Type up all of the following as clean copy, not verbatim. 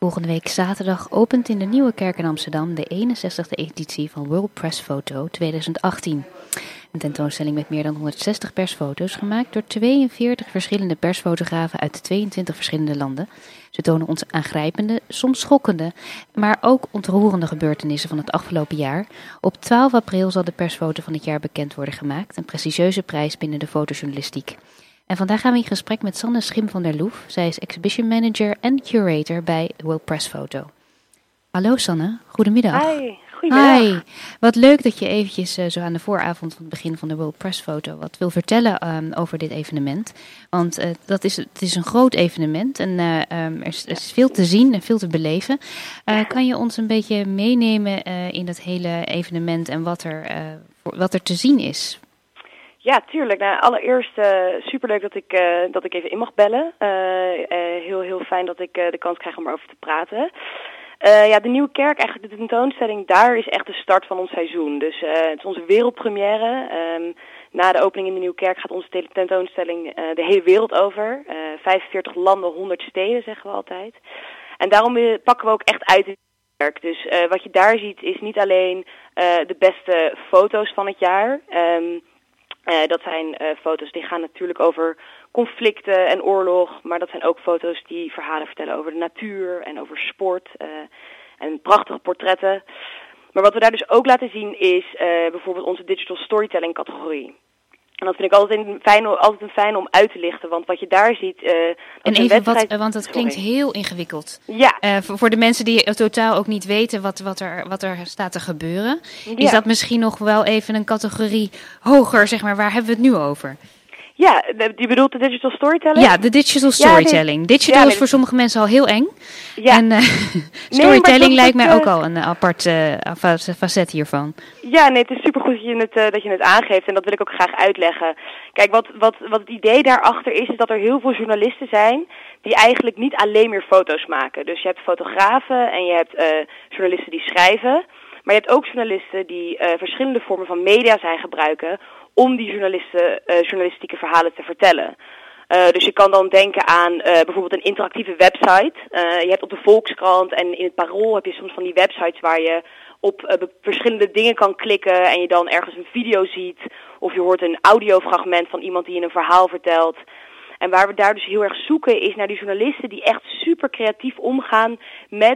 Volgende week zaterdag opent in de Nieuwe Kerk in Amsterdam de 61e editie van World Press Photo 2018. Een tentoonstelling met meer dan 160 persfoto's, gemaakt door 42 verschillende persfotografen uit 22 verschillende landen. Ze tonen ons aangrijpende, soms schokkende, maar ook ontroerende gebeurtenissen van het afgelopen jaar. Op 12 april zal de persfoto van het jaar bekend worden gemaakt, een prestigieuze prijs binnen de fotojournalistiek. En vandaag gaan we in gesprek met Sanne Schim van der Loef. Zij is exhibition manager en curator bij World Press Photo. Hallo Sanne, goedemiddag. Hi, goedemiddag. Hi, wat leuk dat je eventjes zo aan de vooravond van het begin van de World Press Photo wat wil vertellen over dit evenement. Want het is een groot evenement en er is veel te zien en veel te beleven. Kan je ons een beetje meenemen in dat hele evenement en wat er te zien is? Ja, tuurlijk. Nou, allereerst superleuk dat ik even in mag bellen. Heel fijn dat ik de kans krijg om erover te praten. De Nieuwe Kerk, eigenlijk de tentoonstelling, daar is echt de start van ons seizoen. Dus het is onze wereldpremière. Na de opening in de Nieuwe Kerk gaat onze tentoonstelling de hele wereld over. 45 landen, 100 steden, zeggen we altijd. En daarom pakken we ook echt uit in de kerk. Dus wat je daar ziet is niet alleen de beste foto's van het jaar. Dat zijn foto's die gaan natuurlijk over conflicten en oorlog, maar dat zijn ook foto's die verhalen vertellen over de natuur en over sport en prachtige portretten. Maar wat we daar dus ook laten zien is bijvoorbeeld onze digital storytelling categorie. En dat vind ik altijd een fijn om uit te lichten, want wat je daar ziet... en even want dat klinkt heel ingewikkeld. Ja. Voor de mensen die totaal ook niet weten wat er staat te gebeuren. Ja. Is dat misschien nog wel even een categorie hoger, zeg maar, waar hebben we het nu over? Ja, je bedoelt de digital storytelling? Ja, de digital storytelling. Digital is voor sommige mensen al heel eng. Ja. En storytelling lijkt mij ook al een apart facet hiervan. Ja, nee, het is supergoed dat je het aangeeft en dat wil ik ook graag uitleggen. Kijk, wat het idee daarachter is dat er heel veel journalisten zijn die eigenlijk niet alleen meer foto's maken. Dus je hebt fotografen en je hebt journalisten die schrijven. Maar je hebt ook journalisten die verschillende vormen van media zijn gebruiken om die journalistieke verhalen te vertellen. Dus je kan dan denken aan bijvoorbeeld een interactieve website. Je hebt op de Volkskrant en in het Parool heb je soms van die websites waar je op verschillende dingen kan klikken en je dan ergens een video ziet. Of je hoort een audiofragment van iemand die een verhaal vertelt. En waar we daar dus heel erg zoeken is naar die journalisten die echt super creatief omgaan met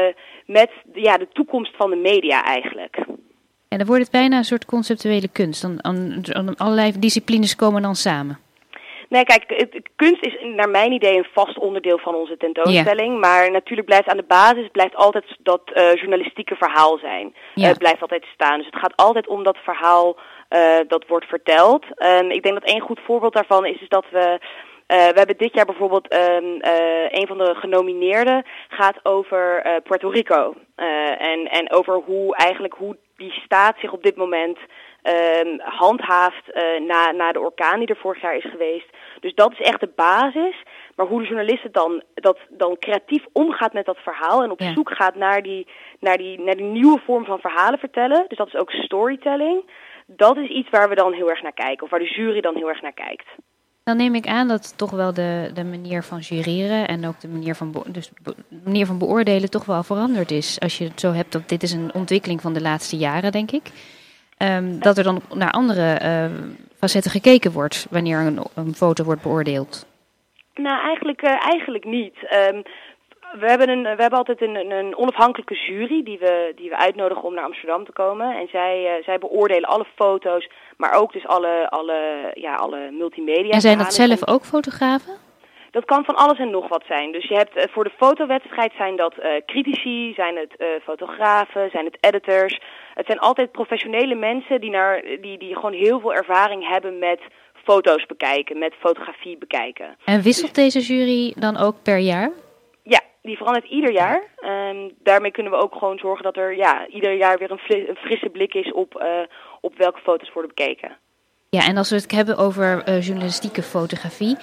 de toekomst van de media eigenlijk. En dan wordt het bijna een soort conceptuele kunst. Dan allerlei disciplines komen dan samen. Nee, kijk, kunst is naar mijn idee een vast onderdeel van onze tentoonstelling. Ja. Maar natuurlijk blijft aan de basis altijd dat journalistieke verhaal zijn. Ja. Het blijft altijd staan. Dus het gaat altijd om dat verhaal dat wordt verteld. Ik denk dat één goed voorbeeld daarvan is dat we hebben dit jaar bijvoorbeeld een van de genomineerden gaat over Puerto Rico. En over hoe die staat zich op dit moment handhaaft na de orkaan die er vorig jaar is geweest. Dus dat is echt de basis. Maar hoe de journalist dan creatief omgaat met dat verhaal en op zoek gaat naar die nieuwe vorm van verhalen vertellen. Dus dat is ook storytelling. Dat is iets waar we dan heel erg naar kijken. Of waar de jury dan heel erg naar kijkt. Dan neem ik aan dat toch wel de manier van jureren en ook de manier van beoordelen toch wel veranderd is. Als je het zo hebt, dit is een ontwikkeling van de laatste jaren, denk ik. Dat er dan naar andere facetten gekeken wordt wanneer een foto wordt beoordeeld. Nou, eigenlijk niet. We hebben altijd een onafhankelijke jury die we uitnodigen om naar Amsterdam te komen. En zij beoordelen alle foto's, maar ook dus alle multimedia. En zijn dat zelf ook fotografen? Dat kan van alles en nog wat zijn. Dus je hebt voor de fotowedstrijd zijn dat critici, zijn het fotografen, zijn het editors. Het zijn altijd professionele mensen die gewoon heel veel ervaring hebben met foto's bekijken, met fotografie bekijken. En wisselt deze jury dan ook per jaar? Ja, die verandert ieder jaar. Daarmee kunnen we ook gewoon zorgen dat er ieder jaar weer een frisse blik is op welke foto's worden bekeken. Ja, en als we het hebben over journalistieke fotografie,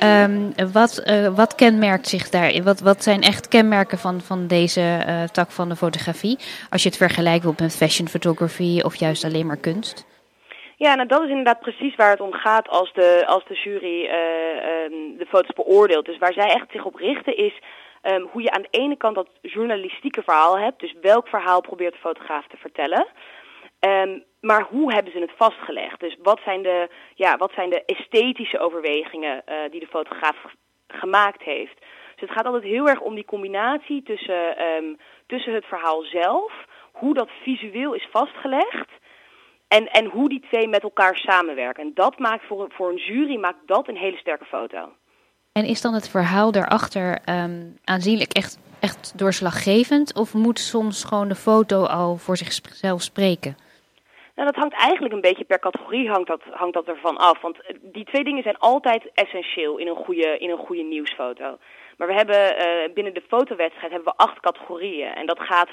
wat kenmerkt zich daar? Wat zijn echt kenmerken van deze tak van de fotografie? Als je het vergelijkt met fashion photography of juist alleen maar kunst? Ja, nou dat is inderdaad precies waar het om gaat als de jury de foto's beoordeelt. Dus waar zij echt zich op richten is Hoe je aan de ene kant dat journalistieke verhaal hebt, dus welk verhaal probeert de fotograaf te vertellen. Maar hoe hebben ze het vastgelegd? Dus wat zijn de esthetische overwegingen die de fotograaf gemaakt heeft? Dus het gaat altijd heel erg om die combinatie tussen het verhaal zelf, hoe dat visueel is vastgelegd en hoe die twee met elkaar samenwerken. En dat maakt voor een jury een hele sterke foto. En is dan het verhaal daarachter aanzienlijk echt doorslaggevend? Of moet soms gewoon de foto al voor zichzelf spreken? Nou, dat hangt eigenlijk een beetje per categorie hangt dat ervan af. Want die twee dingen zijn altijd essentieel in een goede nieuwsfoto. Maar we hebben binnen de fotowedstrijd hebben we 8 categorieën. En dat gaat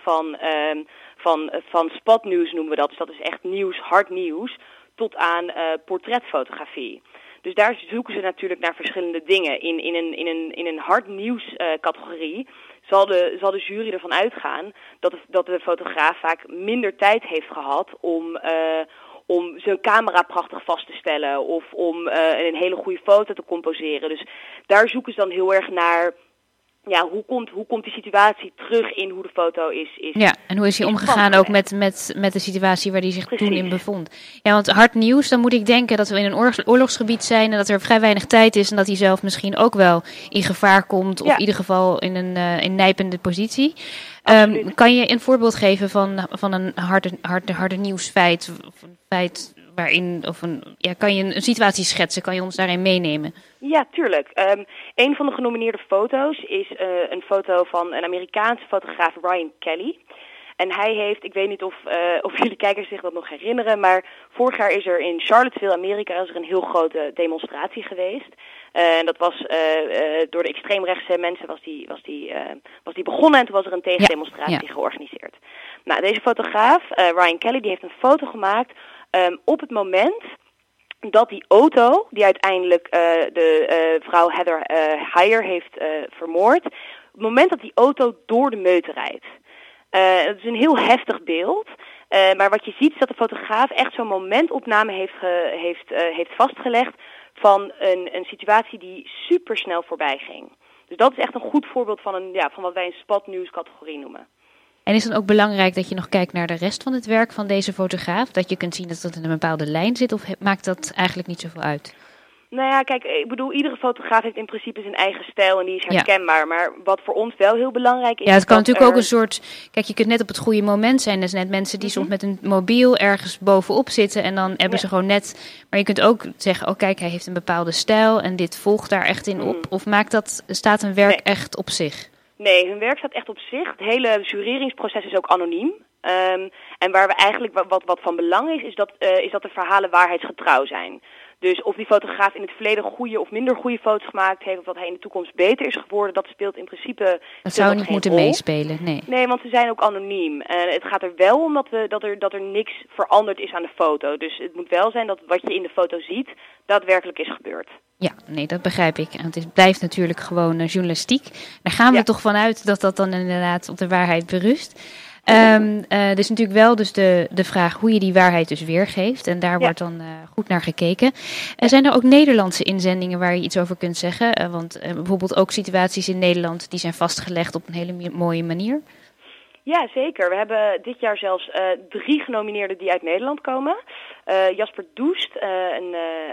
van spotnieuws noemen we dat. Dus dat is echt nieuws, hard nieuws, tot aan portretfotografie. Dus daar zoeken ze natuurlijk naar verschillende dingen. In een hard nieuws categorie zal de jury ervan uitgaan dat de fotograaf vaak minder tijd heeft gehad om zijn camera prachtig vast te stellen of om een hele goede foto te composeren. Dus daar zoeken ze dan heel erg naar, ja, hoe komt die situatie terug in hoe de foto is. Ja, en hoe is hij omgegaan ook met de situatie waar hij zich toen in bevond. Ja, want hard nieuws, dan moet ik denken dat we in een oorlogsgebied zijn en dat er vrij weinig tijd is en dat hij zelf misschien ook wel in gevaar komt, of in ieder geval in een nijpende positie. Kan je een voorbeeld geven van een harde nieuwsfeit, of een feit waarin, kan je een situatie schetsen? Kan je ons daarin meenemen? Ja, tuurlijk. Een van de genomineerde foto's is een foto van een Amerikaanse fotograaf, Ryan Kelly. En hij heeft, ik weet niet of jullie kijkers zich dat nog herinneren, maar vorig jaar is er in Charlottesville, Amerika, een heel grote demonstratie geweest. En dat was door de extreemrechtse mensen was die begonnen en toen was er een tegendemonstratie georganiseerd. Nou, deze fotograaf, Ryan Kelly, die heeft een foto gemaakt op het moment dat die auto, die uiteindelijk de vrouw Heather Heyer heeft vermoord, op het moment dat die auto door de meute rijdt. Het is een heel heftig beeld, maar wat je ziet is dat de fotograaf echt zo'n momentopname heeft vastgelegd van een situatie die supersnel voorbij ging. Dus dat is echt een goed voorbeeld van wat wij een spotnieuws-categorie noemen. En is het ook belangrijk dat je nog kijkt naar de rest van het werk van deze fotograaf? Dat je kunt zien dat in een bepaalde lijn zit, of maakt dat eigenlijk niet zoveel uit? Nou ja, kijk, ik bedoel, iedere fotograaf heeft in principe zijn eigen stijl en die is herkenbaar. Ja. Maar wat voor ons wel heel belangrijk is... Ja, het kan natuurlijk ook een soort... Kijk, je kunt net op het goede moment zijn. Er zijn net mensen die soms met een mobiel ergens bovenop zitten en dan hebben ze gewoon net... Maar je kunt ook zeggen, oh kijk, hij heeft een bepaalde stijl en dit volgt daar echt in op. Of staat een werk echt op zich? Nee, hun werk staat echt op zich. Het hele jureringsproces is ook anoniem. En waar we eigenlijk wat van belang is dat de verhalen waarheidsgetrouw zijn. Dus of die fotograaf in het verleden goede of minder goede foto's gemaakt heeft, of dat hij in de toekomst beter is geworden, dat speelt in principe... Dat zou niet moeten meespelen, nee. Nee, want ze zijn ook anoniem. Het gaat er wel om dat er niks veranderd is aan de foto. Dus het moet wel zijn dat wat je in de foto ziet, daadwerkelijk is gebeurd. Ja, nee, dat begrijp ik. En het blijft natuurlijk gewoon journalistiek. Daar gaan we toch vanuit dat dat dan inderdaad op de waarheid berust. Dus natuurlijk wel dus de vraag hoe je die waarheid dus weergeeft. En daar wordt dan goed naar gekeken. Zijn er ook Nederlandse inzendingen waar je iets over kunt zeggen? Want bijvoorbeeld ook situaties in Nederland die zijn vastgelegd op een hele mooie manier. Ja, zeker. We hebben dit jaar zelfs 3 genomineerden die uit Nederland komen. Jasper Doest, een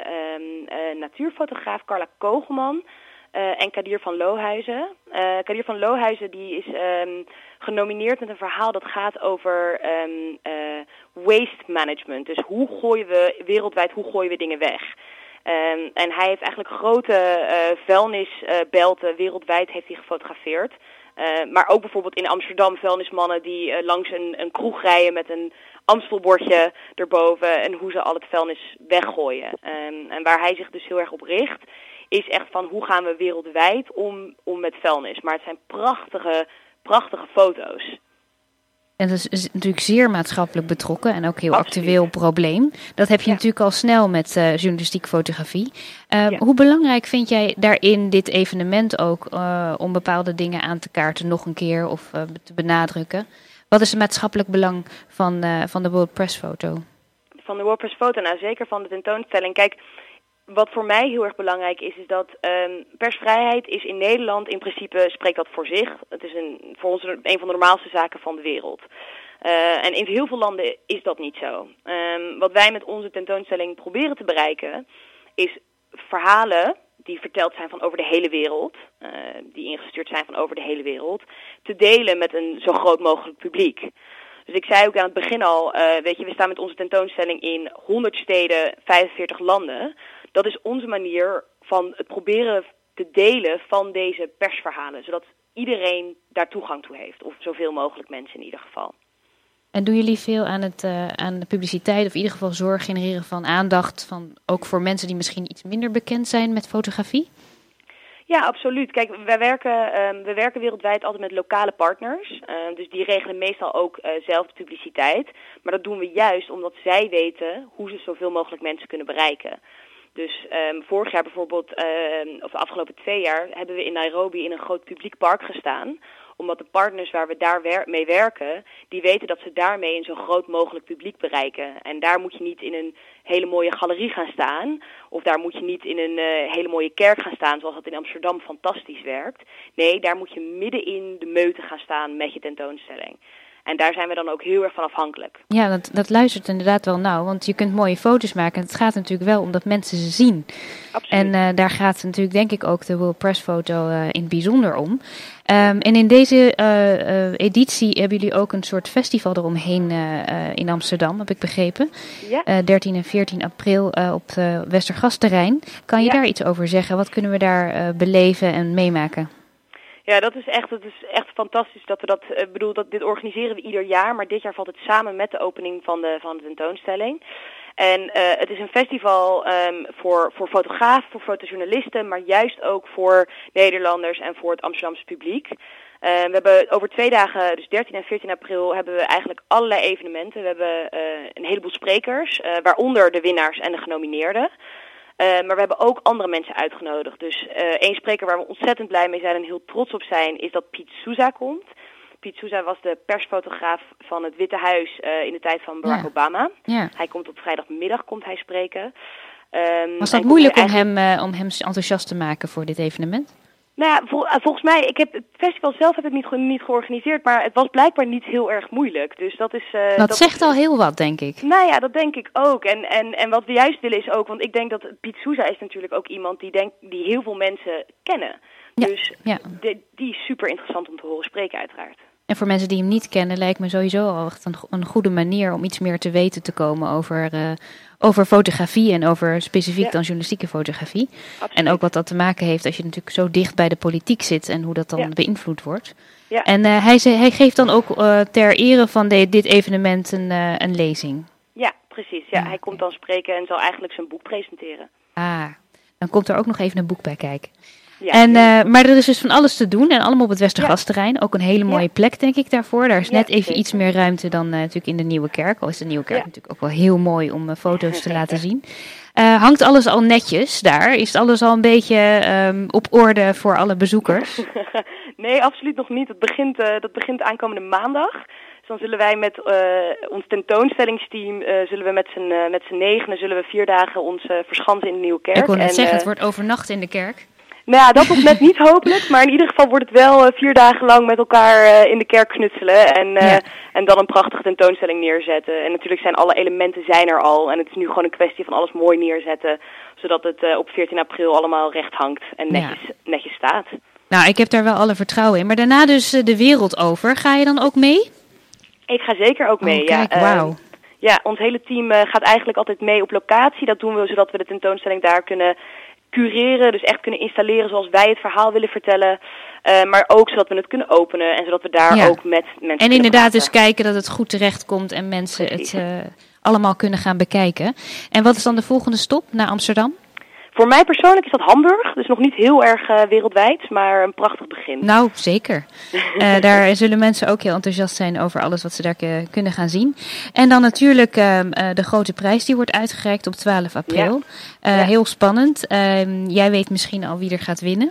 natuurfotograaf, Carla Kogelman en Kadir van Lohuizen. Kadir van Lohuizen die is genomineerd met een verhaal dat gaat over waste management. Dus hoe gooien we dingen weg? En hij heeft eigenlijk grote vuilnisbelten wereldwijd heeft hij gefotografeerd. Maar ook bijvoorbeeld in Amsterdam vuilnismannen die langs een kroeg rijden met een Amstelbordje erboven en hoe ze al het vuilnis weggooien. En waar hij zich dus heel erg op richt, is echt van hoe gaan we wereldwijd om met vuilnis. Maar het zijn prachtige foto's. En dat is natuurlijk zeer maatschappelijk betrokken en ook heel actueel probleem. Dat heb je natuurlijk al snel met journalistiek fotografie. Hoe belangrijk vind jij daarin dit evenement ook om bepaalde dingen aan te kaarten nog een keer of te benadrukken? Wat is het maatschappelijk belang van de World Press Foto? Van de World Press Foto, nou zeker van de tentoonstelling. Kijk, wat voor mij heel erg belangrijk is dat persvrijheid is in Nederland in principe, spreekt dat voor zich. Het is voor ons een van de normaalste zaken van de wereld. En in heel veel landen is dat niet zo. Wat wij met onze tentoonstelling proberen te bereiken is verhalen die verteld zijn van over de hele wereld, die ingestuurd zijn van over de hele wereld, te delen met een zo groot mogelijk publiek. Dus ik zei ook aan het begin al, we staan met onze tentoonstelling in 100 steden, 45 landen. Dat is onze manier van het proberen te delen van deze persverhalen, zodat iedereen daar toegang toe heeft, of zoveel mogelijk mensen in ieder geval. En doen jullie veel aan de publiciteit, of in ieder geval zorg genereren van aandacht, ook voor mensen die misschien iets minder bekend zijn met fotografie? Ja, absoluut. Kijk, we werken wereldwijd altijd met lokale partners. Dus die regelen meestal ook zelf de publiciteit. Maar dat doen we juist omdat zij weten hoe ze zoveel mogelijk mensen kunnen bereiken. Dus vorig jaar bijvoorbeeld, of de afgelopen 2 jaar, hebben we in Nairobi in een groot publiek park gestaan. Omdat de partners waar we daar mee werken, die weten dat ze daarmee een zo groot mogelijk publiek bereiken. En daar moet je niet in een hele mooie galerie gaan staan. Of daar moet je niet in een hele mooie kerk gaan staan, zoals dat in Amsterdam fantastisch werkt. Nee, daar moet je midden in de meute gaan staan met je tentoonstelling. En daar zijn we dan ook heel erg van afhankelijk. Ja, dat luistert inderdaad wel nauw. Want je kunt mooie foto's maken. Het gaat natuurlijk wel om dat mensen ze zien. Absoluut. En daar gaat natuurlijk denk ik ook de World Press Photo in het bijzonder om. En in deze editie hebben jullie ook een soort festival eromheen in Amsterdam, heb ik begrepen. Ja. 13 en 14 april op het Westergasterrein. Kan je daar iets over zeggen? Wat kunnen we daar beleven en meemaken? Ja, dat is echt fantastisch dat we dit organiseren we ieder jaar, maar dit jaar valt het samen met de opening van de tentoonstelling. En het is een festival voor fotografen, voor fotojournalisten, maar juist ook voor Nederlanders en voor het Amsterdamse publiek. We hebben over 2 dagen, dus 13 en 14 april, hebben we eigenlijk allerlei evenementen. We hebben een heleboel sprekers, waaronder de winnaars en de genomineerden. Maar we hebben ook andere mensen uitgenodigd. Dus één spreker waar we ontzettend blij mee zijn en heel trots op zijn, is dat Piet Souza komt. Piet Souza was de persfotograaf van het Witte Huis in de tijd van Barack Obama. Ja. Hij komt op vrijdagmiddag spreken. Was dat moeilijk om hem enthousiast te maken voor dit evenement? Nou ja, volgens mij, het festival zelf heb ik niet georganiseerd, maar het was blijkbaar niet heel erg moeilijk. Dus dat is... dat zegt al heel wat, denk ik. Nou ja, dat denk ik ook. En wat we juist willen is ook, want ik denk dat Piet Souza is natuurlijk ook iemand die heel veel mensen kennen. Ja, dus die is super interessant om te horen spreken uiteraard. En voor mensen die hem niet kennen, lijkt me sowieso al echt een goede manier om iets meer te weten te komen over fotografie en over specifiek dan journalistieke fotografie. Absoluut. En ook wat dat te maken heeft als je natuurlijk zo dicht bij de politiek zit en hoe dat dan beïnvloed wordt. Ja. En hij geeft dan ook ter ere van dit evenement een lezing. Ja, precies. Ja, hij komt dan spreken en zal eigenlijk zijn boek presenteren. Dan komt er ook nog even een boek bij kijken. Ja, maar er is dus van alles te doen en allemaal op het Westergasterrein. Ook een hele mooie plek, denk ik, daarvoor. Daar is net even iets meer ruimte dan natuurlijk in de Nieuwe Kerk. Al is de Nieuwe Kerk natuurlijk ook wel heel mooi om foto's te laten zien. Hangt alles al netjes daar? Is alles al een beetje op orde voor alle bezoekers? Nee, absoluut nog niet. Dat begint aankomende maandag. Dus dan zullen wij met ons tentoonstellingsteam, met z'n 9 zullen we 4 dagen ons verschansen in de Nieuwe Kerk. Ik wil net zeggen, het wordt overnacht in de kerk. Nou ja, dat nog net niet hopelijk, maar in ieder geval wordt het wel 4 dagen lang met elkaar in de kerk knutselen en dan een prachtige tentoonstelling neerzetten. En natuurlijk zijn alle elementen er al en het is nu gewoon een kwestie van alles mooi neerzetten, zodat het op 14 april allemaal recht hangt en netjes staat. Nou, ik heb daar wel alle vertrouwen in. Maar daarna dus de wereld over. Ga je dan ook mee? Ik ga zeker ook mee, kijk, wauw. Ja, ons hele team gaat eigenlijk altijd mee op locatie. Dat doen we zodat we de tentoonstelling daar kunnen cureren, dus echt kunnen installeren zoals wij het verhaal willen vertellen. Maar ook zodat we het kunnen openen en zodat we daar ook met mensen en inderdaad dus kijken dat het goed terecht komt en mensen het allemaal kunnen gaan bekijken. En wat is dan de volgende stop naar Amsterdam? Voor mij persoonlijk is dat Hamburg, dus nog niet heel erg wereldwijd, maar een prachtig begin. Nou, zeker. Daar zullen mensen ook heel enthousiast zijn over alles wat ze daar kunnen gaan zien. En dan natuurlijk de grote prijs die wordt uitgereikt op 12 april. Heel spannend. Jij weet misschien al wie er gaat winnen.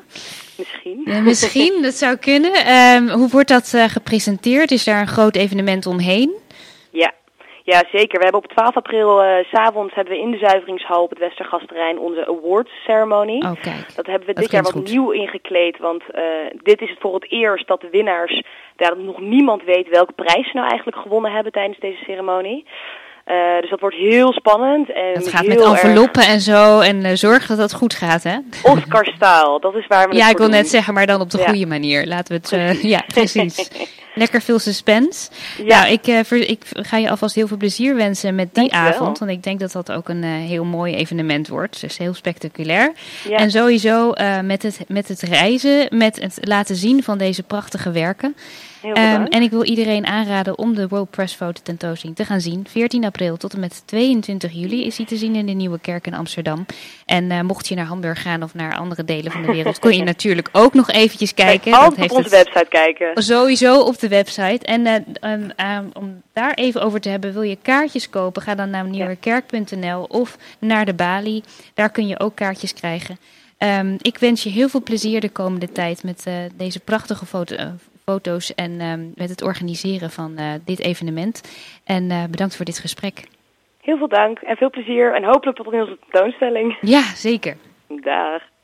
Misschien, dat zou kunnen. Hoe wordt dat gepresenteerd? Is daar een groot evenement omheen? Ja, zeker. We hebben op 12 april 's avonds hebben we in de zuiveringshal op het Westergasterrein onze awards ceremonie. Oh, kijk. Dat hebben we Dat dit jaar wat klinkt goed. nieuw ingekleed, want dit is het voor het eerst dat de winnaars, daar nog niemand weet welke prijs ze nou eigenlijk gewonnen hebben tijdens deze ceremonie. Dus dat wordt heel spannend. En Het gaat heel met enveloppen en zo en zorg dat dat goed gaat, hè? Oscar-staal, dat is waar we het Ja, voor ik wil doen. net zeggen, maar dan op de goede manier. Laten we het... ja, precies. Lekker veel suspense. Ja. Nou, ik ga je alvast heel veel plezier wensen met die Dankjewel. avond. Want ik denk dat dat ook een heel mooi evenement wordt. Dus heel spectaculair. Ja. En sowieso met het reizen, met het laten zien van deze prachtige werken. Heel veel dank. En ik wil iedereen aanraden om de World Press Photo tentoonstelling te gaan zien. 14 april tot en met 22 juli is die te zien in de Nieuwe Kerk in Amsterdam. En mocht je naar Hamburg gaan of naar andere delen van de wereld, kon je natuurlijk ook nog eventjes kijken. Altijd op onze website kijken. Sowieso op de website. En om daar even over te hebben, wil je kaartjes kopen, ga dan naar nieuwekerk.nl of naar de Bali. Daar kun je ook kaartjes krijgen. Ik wens je heel veel plezier de komende tijd met deze prachtige foto's en met het organiseren van dit evenement. En bedankt voor dit gesprek. Heel veel dank en veel plezier en hopelijk tot in onze tentoonstelling. Ja, zeker. Dag.